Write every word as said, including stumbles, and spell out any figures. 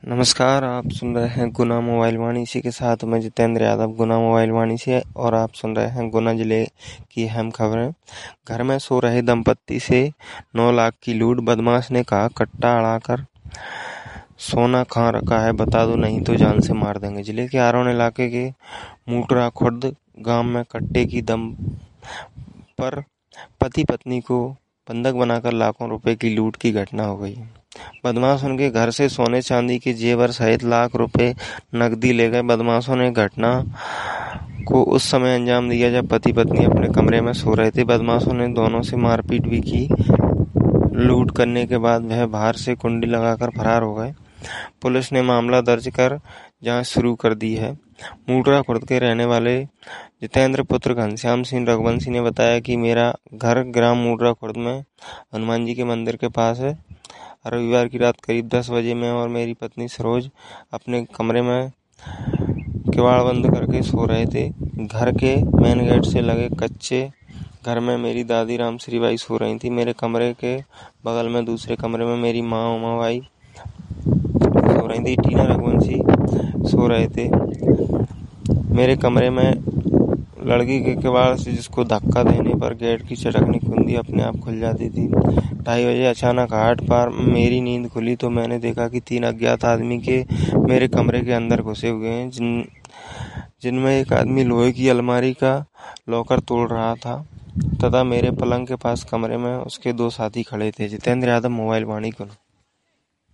नमस्कार, आप सुन रहे हैं गुना मोबाइल वाणी। इसी के साथ मैं जितेंद्र यादव गुना मोबाइल वाणी से, और आप सुन रहे हैं गुना जिले की अहम खबरें। घर में सो रहे दंपत्ति से नौ लाख की लूट, बदमाश ने कहा कट्टा अड़ाकर सोना कहाँ रखा है बता दो, नहीं तो जान से मार देंगे। जिले के आरोन इलाके के मूटरा खुर्द गांव में कट्टे की दम पर पति पत्नी को बंधक बनाकर लाखों रुपए की लूट की घटना हो गई। बदमाश उनके घर से सोने चांदी के जेवर सहित लाख रुपए नकदी ले गए। बदमाशों ने घटना को उस समय अंजाम दिया जब पति पत्नी अपने कमरे में सो रहे थे। बदमाशों ने दोनों से मारपीट भी की। लूट करने के बाद वह बाहर से कुंडी लगाकर फरार हो गए। पुलिस ने मामला दर्ज कर जांच शुरू कर दी है। मूटरा खुर्द के रहने वाले जितेंद्र पुत्र घनश्याम सिंह रघुवंशी ने बताया कि मेरा घर ग्राम मूटरा खुर्द में हनुमान जी के मंदिर के पास है। रविवार की रात करीब दस बजे मैं और मेरी पत्नी सरोज अपने कमरे में किवाड़ बंद करके सो रहे थे। घर के मेन गेट से लगे कच्चे घर में मेरी दादी रामश्री बाई सो रही थी। मेरे कमरे के बगल में दूसरे कमरे में मेरी माँ उमा बाई सो रही थी। टीना रघुवंशी सो रहे थे। मेरे कमरे में लड़की के किवाड़ से जिसको धक्का देने पर गेट की चटकनी कुंडी अपने आप खुल जाती थी। ढाई बजे अचानक हाट पार मेरी नींद खुली तो मैंने देखा कि तीन अज्ञात आदमी के मेरे कमरे के अंदर घुसे हुए हैं, जिन जिनमें एक आदमी लोहे की अलमारी का लॉकर तोड़ रहा था तथा मेरे पलंग के पास कमरे में उसके दो साथी खड़े थे। जितेंद्र यादव, मोबाइल वाणी को।